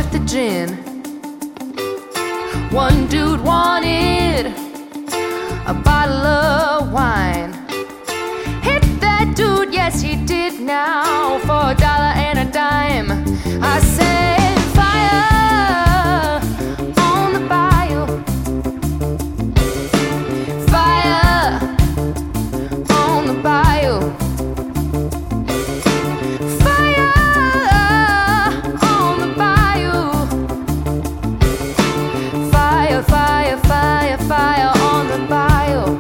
with the gin. One dude wanted a bottle of wine. Hit that dude, yes he did now, for $1 and a dime. I said fire on the bayou, fire on the bayou, fire on the bayou, fire, fire, fire, fire on the bayou.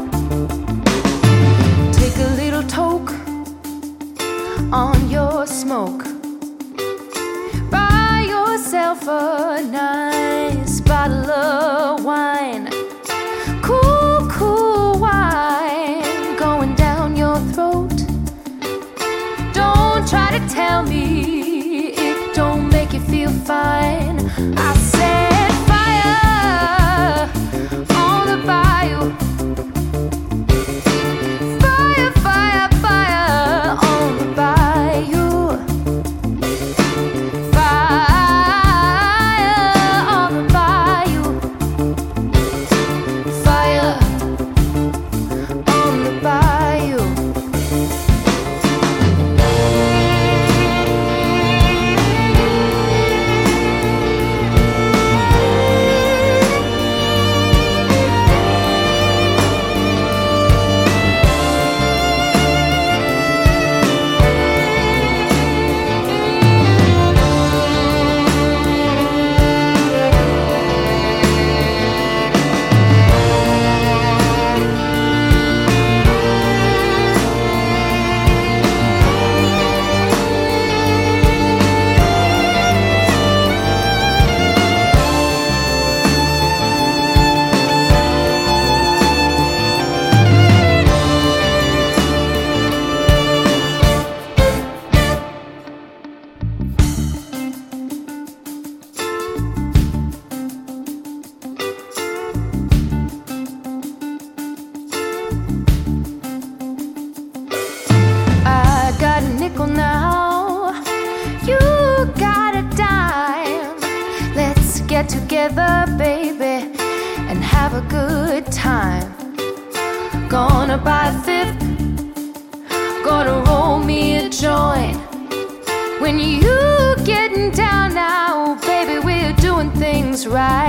Take a little toke on your smoke, buy yourself a nice bottle of wine, cool, cool wine going down your throat. Don't try to tell me it don't make you feel fine. I said fire on the bayou, fire, fire, fire on the bayou, fire on the bayou, fire on the bayou. I got a nickel now, you got a dime. Let's get together, baby, and have a good time. Gonna buy a fifth, gonna roll me a joint. When you getting down now, baby, we're doing things right.